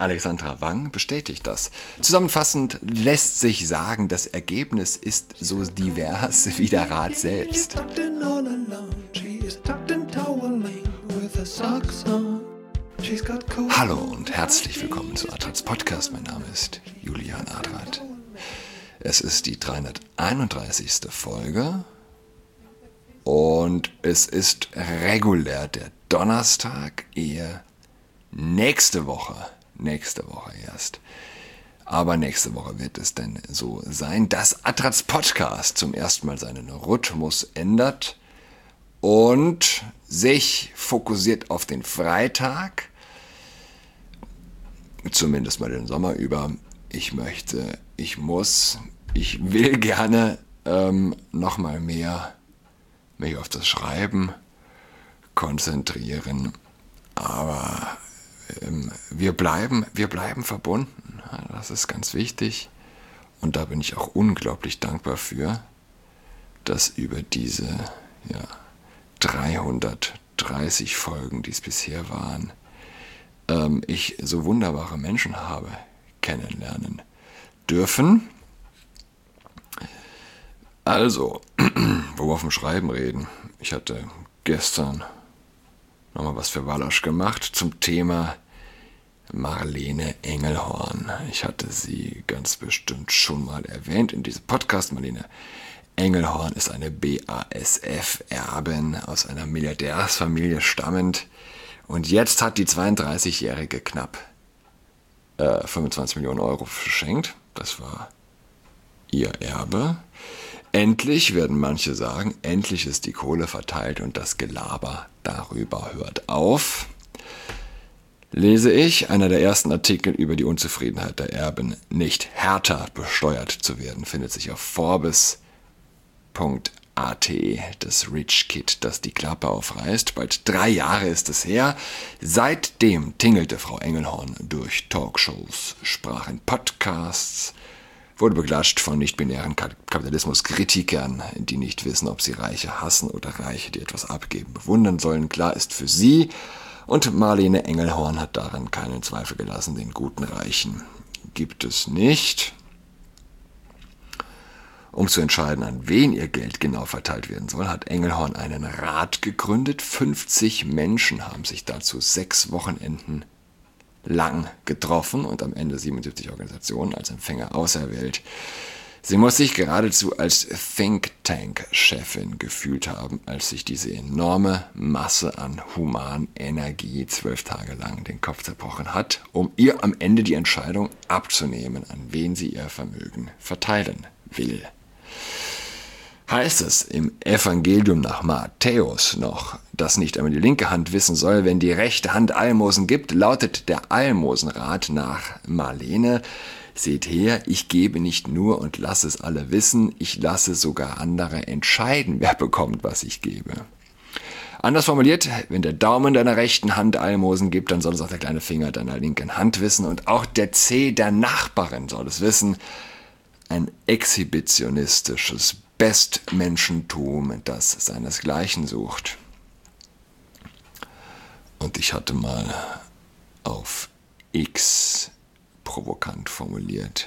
Alexandra Wang bestätigt das. Zusammenfassend lässt sich sagen, das Ergebnis ist so divers wie der Rat selbst. Hallo und herzlich willkommen zu Adrats Podcast. Mein Name ist Julian Adrat. Es ist die 331. Folge und es ist regulär der Donnerstag, ehe nächste Woche erst. Aber nächste Woche wird es denn so sein, dass Adrats Podcast zum ersten Mal seinen Rhythmus ändert und sich fokussiert auf den Freitag, zumindest mal den Sommer über. Ich will gerne nochmal mehr mich auf das Schreiben konzentrieren, aber wir bleiben verbunden. Das ist ganz wichtig und da bin ich auch unglaublich dankbar für, dass über diese 330 Folgen, die es bisher waren, ich so wunderbare Menschen habe kennenlernen dürfen. Also, wo wir vom Schreiben reden. Ich hatte gestern nochmal was für Wallasch gemacht zum Thema Marlene Engelhorn. Ich hatte sie ganz bestimmt schon mal erwähnt in diesem Podcast. Marlene Engelhorn ist eine BASF-Erbin aus einer Milliardärsfamilie stammend. Und jetzt hat die 32-Jährige knapp 25 Millionen Euro verschenkt. Das war ihr Erbe. Endlich, werden manche sagen, endlich ist die Kohle verteilt und das Gelaber darüber hört auf. Lese ich, einer der ersten Artikel über die Unzufriedenheit der Erben, nicht härter besteuert zu werden, findet sich auf Forbes.at, das Rich Kid, das die Klappe aufreißt. Bald 3 Jahre ist es her. Seitdem tingelte Frau Engelhorn durch Talkshows, sprach in Podcasts, wurde beklatscht von nicht-binären Kapitalismuskritikern, die nicht wissen, ob sie Reiche hassen oder Reiche, die etwas abgeben, bewundern sollen. Klar ist für sie, und Marlene Engelhorn hat daran keinen Zweifel gelassen, den guten Reichen gibt es nicht. Um zu entscheiden, an wen ihr Geld genau verteilt werden soll, hat Engelhorn einen Rat gegründet. 50 Menschen haben sich dazu 6 Wochenenden lang getroffen und am Ende 77 Organisationen als Empfänger auserwählt. Sie muss sich geradezu als Think-Tank-Chefin gefühlt haben, als sich diese enorme Masse an Humanenergie 12 Tage lang den Kopf zerbrochen hat, um ihr am Ende die Entscheidung abzunehmen, an wen sie ihr Vermögen verteilen will. Heißt es im Evangelium nach Matthäus noch, dass nicht einmal die linke Hand wissen soll, wenn die rechte Hand Almosen gibt, lautet der Almosenrat nach Marlene: Seht her, ich gebe nicht nur und lasse es alle wissen, ich lasse sogar andere entscheiden, wer bekommt, was ich gebe. Anders formuliert, wenn der Daumen deiner rechten Hand Almosen gibt, dann soll es auch der kleine Finger deiner linken Hand wissen und auch der Zeh der Nachbarin soll es wissen. Ein exhibitionistisches Bestmenschentum, das seinesgleichen sucht. Und ich hatte mal auf X provokant formuliert,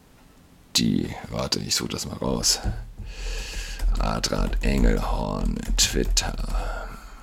ich suche das mal raus, Adrat Engelhorn, Twitter.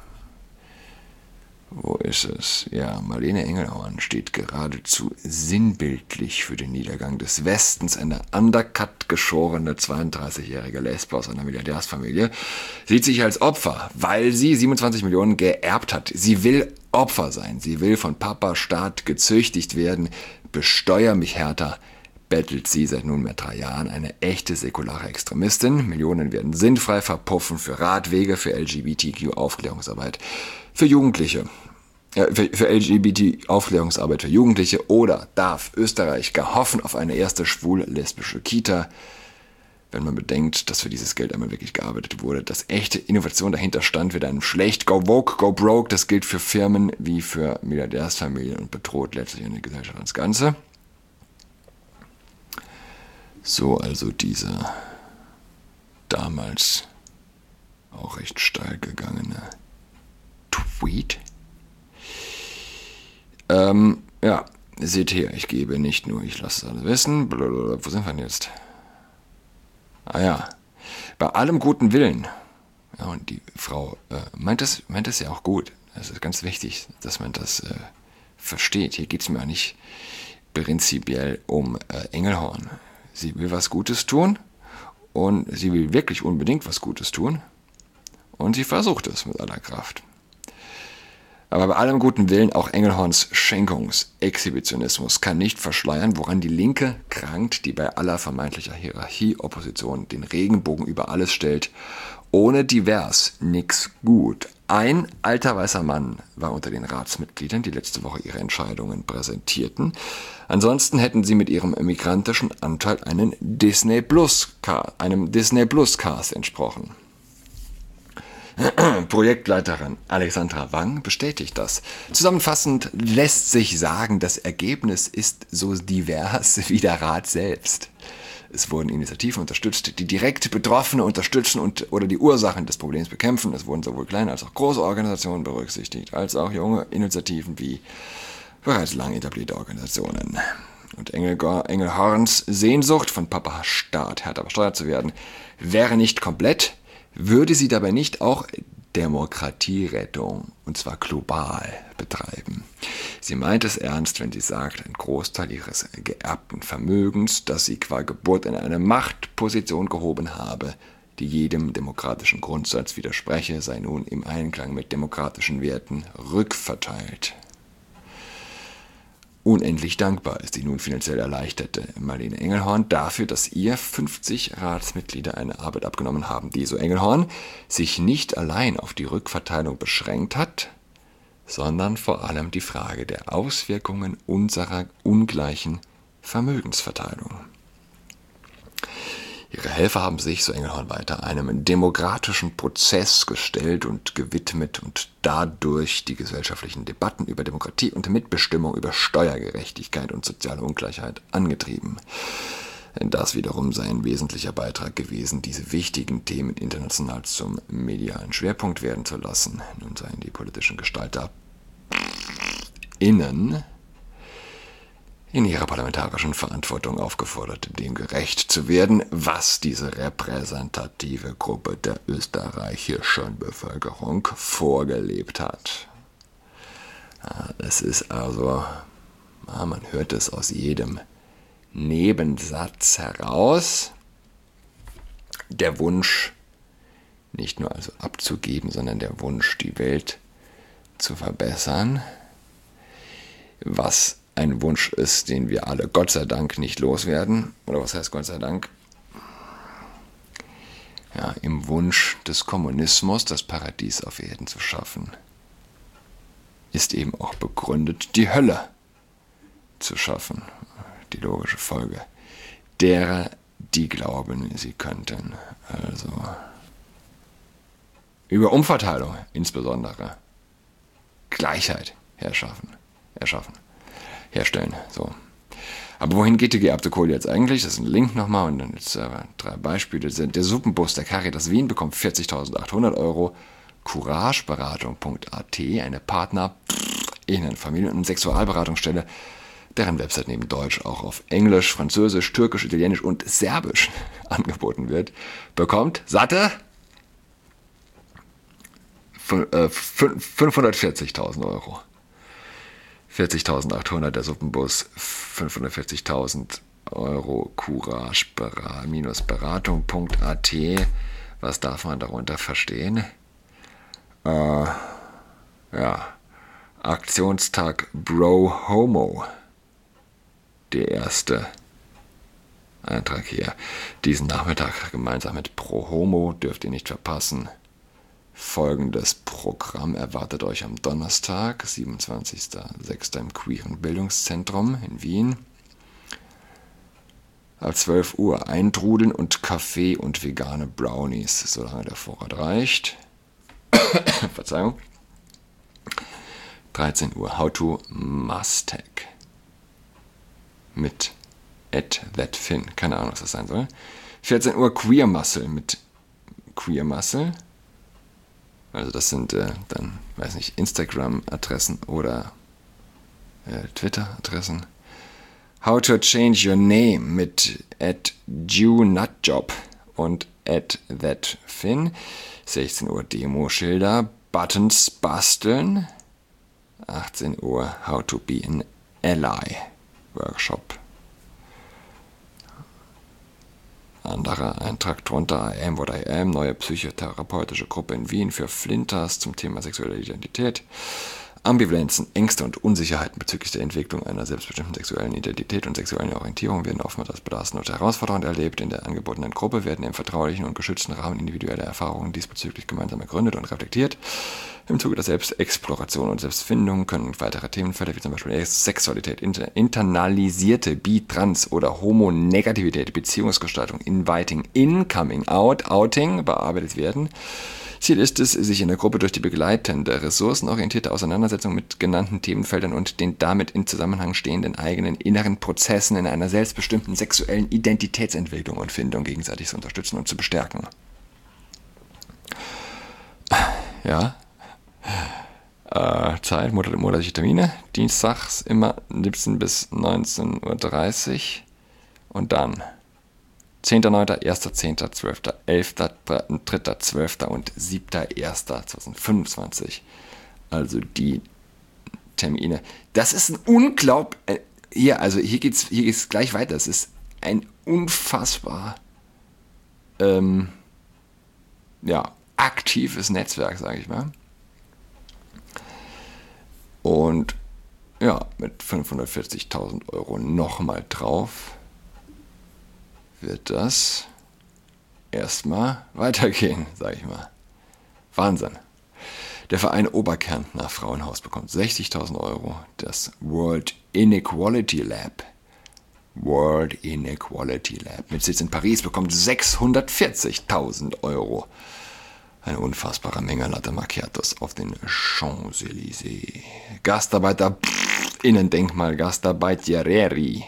Wo ist es? Ja, Marlene Engelhorn steht geradezu sinnbildlich für den Niedergang des Westens. Eine undercut geschorene 32-jährige Lesbe aus einer Milliardärsfamilie sieht sich als Opfer, weil sie 27 Millionen geerbt hat. Sie will Opfer sein. Sie will von Papa Staat gezüchtigt werden. Besteuer mich härter, bettelt sie seit nunmehr 3 Jahren, eine echte säkulare Extremistin. Millionen werden sinnfrei verpuffen für Radwege, für LGBTQ-Aufklärungsarbeit für Jugendliche. Für LGBT-Aufklärungsarbeit für Jugendliche, oder darf Österreich gar hoffen auf eine erste schwul-lesbische Kita, wenn man bedenkt, dass für dieses Geld einmal wirklich gearbeitet wurde, dass echte Innovation dahinter stand, wird einem schlecht. Go woke, go broke, das gilt für Firmen wie für Milliardärsfamilien und bedroht letztlich eine Gesellschaft als Ganze. So also dieser damals auch recht steil gegangene Tweet. Seht her, ich gebe nicht nur, ich lasse es alle wissen. Blablabla. Wo sind wir denn jetzt? Ah ja, bei allem guten Willen. Ja, und die Frau meint es ja auch gut. Es ist ganz wichtig, dass man das versteht. Hier geht es mir nicht prinzipiell um Engelhorn. Sie will was Gutes tun und sie will wirklich unbedingt was Gutes tun und sie versucht es mit aller Kraft. Aber bei allem guten Willen, auch Engelhorns Schenkungsexhibitionismus kann nicht verschleiern, woran die Linke krankt, die bei aller vermeintlicher Hierarchie-Opposition den Regenbogen über alles stellt. Ohne divers nix gut. Ein alter weißer Mann war unter den Ratsmitgliedern, die letzte Woche ihre Entscheidungen präsentierten. Ansonsten hätten sie mit ihrem migrantischen Anteil einem Disney Plus Cast entsprochen. Projektleiterin Alexandra Wang bestätigt das. Zusammenfassend lässt sich sagen, das Ergebnis ist so divers wie der Rat selbst. Es wurden Initiativen unterstützt, die direkt Betroffene unterstützen oder die Ursachen des Problems bekämpfen. Es wurden sowohl kleine als auch große Organisationen berücksichtigt, als auch junge Initiativen wie bereits lang etablierte Organisationen. Und Engelhorns Sehnsucht, von Papa Staat härter besteuert zu werden, wäre nicht komplett, würde sie dabei nicht auch Demokratierettung, und zwar global, betreiben. Sie meint es ernst, wenn sie sagt, ein Großteil ihres geerbten Vermögens, das sie qua Geburt in eine Machtposition gehoben habe, die jedem demokratischen Grundsatz widerspreche, sei nun im Einklang mit demokratischen Werten rückverteilt. Unendlich dankbar ist die nun finanziell erleichterte Marlene Engelhorn dafür, dass ihr 50 Ratsmitglieder eine Arbeit abgenommen haben, die, so Engelhorn, sich nicht allein auf die Rückverteilung beschränkt hat, sondern vor allem die Frage der Auswirkungen unserer ungleichen Vermögensverteilung. Ihre Helfer haben sich, so Engelhorn weiter, einem demokratischen Prozess gestellt und gewidmet und dadurch die gesellschaftlichen Debatten über Demokratie und Mitbestimmung, über Steuergerechtigkeit und soziale Ungleichheit angetrieben. Das wiederum sei ein wesentlicher Beitrag gewesen, diese wichtigen Themen international zum medialen Schwerpunkt werden zu lassen. Nun seien die politischen Gestalter in ihrer parlamentarischen Verantwortung aufgefordert, dem gerecht zu werden, was diese repräsentative Gruppe der österreichischen Bevölkerung vorgelebt hat. Es ist also, man hört es aus jedem Nebensatz heraus, der Wunsch, nicht nur also abzugeben, sondern der Wunsch, die Welt zu verbessern, was ein Wunsch ist, den wir alle Gott sei Dank nicht loswerden. Oder was heißt Gott sei Dank? Ja, im Wunsch des Kommunismus, das Paradies auf Erden zu schaffen, ist eben auch begründet, die Hölle zu schaffen. Die logische Folge derer, die glauben, sie könnten. Also über Umverteilung insbesondere Gleichheit herstellen. So. Aber wohin geht die geerbte Kohle jetzt eigentlich? Das ist ein Link nochmal und dann jetzt 3 Beispiele. Der Suppenbus der Caritas Wien bekommt 40.800 €. Courageberatung.at, eine Familien- und Sexualberatungsstelle, deren Website neben Deutsch auch auf Englisch, Französisch, Türkisch, Italienisch und Serbisch angeboten wird, bekommt satte 540.000 €. 40.800 der Suppenbus, 540.000 €. Courage-beratung.at. Was darf man darunter verstehen? Aktionstag Bro Homo. Der erste Eintrag hier. Diesen Nachmittag gemeinsam mit Pro Homo dürft ihr nicht verpassen. Folgendes Programm erwartet euch am Donnerstag, 27.06. im Queeren Bildungszentrum in Wien. Ab 12 Uhr Eintrudeln und Kaffee und vegane Brownies, solange der Vorrat reicht. Verzeihung. 13 Uhr How to Mastec mit @thatfin, keine Ahnung, was das sein soll. 14 Uhr Queer Muscle mit Queer Muscle. Also das sind dann, weiß nicht, Instagram-Adressen oder Twitter-Adressen. How to change your name mit @JewNutJob und @ThatFin. 16 Uhr Demo-Schilder, Buttons basteln. 18 Uhr How to be an Ally Workshop. Anderer Eintrag drunter, I am what I am, neue psychotherapeutische Gruppe in Wien für Flinters zum Thema sexuelle Identität. Ambivalenzen, Ängste und Unsicherheiten bezüglich der Entwicklung einer selbstbestimmten sexuellen Identität und sexuellen Orientierung werden oftmals als belastend und herausfordernd erlebt. In der angebotenen Gruppe werden im vertraulichen und geschützten Rahmen individuelle Erfahrungen diesbezüglich gemeinsam ergründet und reflektiert. Im Zuge der Selbstexploration und Selbstfindung können weitere Themenfelder wie zum Beispiel Sexualität, internalisierte Bi-, Trans- oder Homonegativität, Beziehungsgestaltung, Inviting, Incoming, Outing bearbeitet werden. Ziel ist es, sich in der Gruppe durch die begleitende, ressourcenorientierte Auseinandersetzung mit genannten Themenfeldern und den damit in Zusammenhang stehenden eigenen inneren Prozessen in einer selbstbestimmten sexuellen Identitätsentwicklung und Findung gegenseitig zu unterstützen und zu bestärken. Ja. Zeit, monatliche Termine, dienstags immer 17 bis 19:30 Uhr und dann 10.9., 1.10., 12.11., 3.12. und 7.1.2025. Also die Termine. Das ist ein hier geht's gleich weiter. Es ist ein unfassbar aktives Netzwerk, sage ich mal. Und ja, mit 540.000 Euro nochmal drauf wird das erstmal weitergehen, sage ich mal. Wahnsinn. Der Verein Oberkärntner Frauenhaus bekommt 60.000 Euro. Das World Inequality Lab mit Sitz in Paris bekommt 640.000 Euro. Eine unfassbare Menge Latte Macchiatos auf den Champs-Élysées. Innendenkmal Gastarbeitieri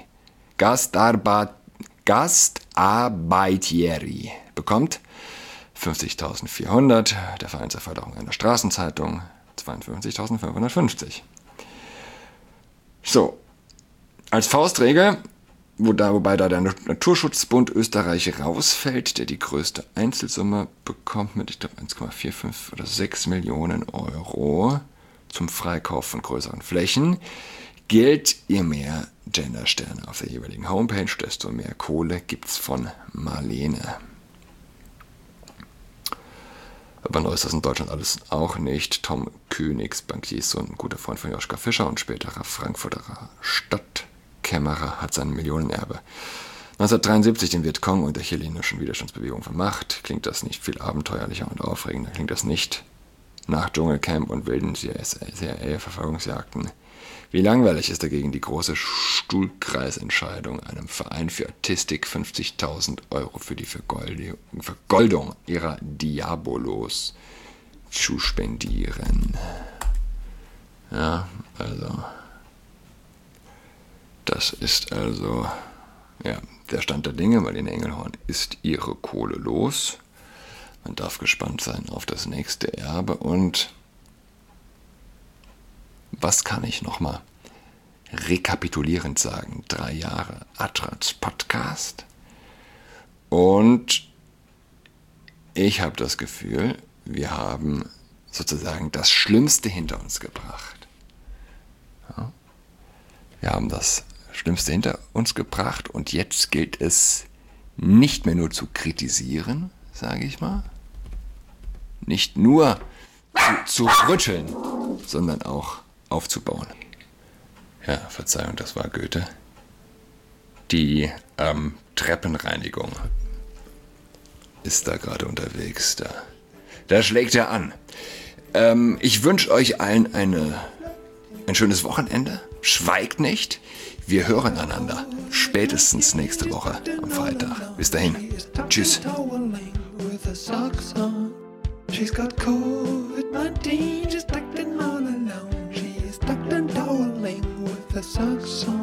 bekommt 50.400. Der Verein zur Förderung einer Straßenzeitung 52.550. So, als Faustregel, wobei da der Naturschutzbund Österreich rausfällt, der die größte Einzelsumme bekommt mit, ich glaube, 1,45 oder 6 Millionen Euro zum Freikauf von größeren Flächen, gilt, je mehr Gendersterne auf der jeweiligen Homepage, desto mehr Kohle gibt's von Marlene. Aber neu ist das in Deutschland alles auch nicht. Tom Königs, Bankier, ist so ein guter Freund von Joschka Fischer und späterer Frankfurter Stadtkämmerer, hat sein Millionenerbe 1973 den Vietcong und der chilenischen Widerstandsbewegung vermacht. Klingt das nicht viel abenteuerlicher und aufregender? Klingt das nicht nach Dschungelcamp und wilden CIA-Verfolgungsjagden? Wie langweilig ist dagegen die große Stuhlkreisentscheidung, einem Verein für Artistik 50.000 Euro für die Vergoldung ihrer Diabolos zu spendieren? Ja, also, das ist also, ja, der Stand der Dinge. Marlene Engelhorn ist ihre Kohle los. Man darf gespannt sein auf das nächste Erbe. Und was kann ich nochmal rekapitulierend sagen? 3 Jahre Adrats Podcast. Und ich habe das Gefühl, wir haben sozusagen das Schlimmste hinter uns gebracht. Ja? Wir haben das Schlimmste hinter uns gebracht und jetzt gilt es nicht mehr nur zu kritisieren, sage ich mal. Nicht nur zu rütteln, sondern auch aufzubauen. Ja, Verzeihung, das war Goethe. Die Treppenreinigung ist da gerade unterwegs. Da schlägt er an. Ich wünsche euch allen ein schönes Wochenende. Schweigt nicht. Wir hören einander. Spätestens nächste Woche am Freitag. Bis dahin. Tschüss. She's got COVID-19, she's tucked in all alone. She's tucked and toweling with her socks on.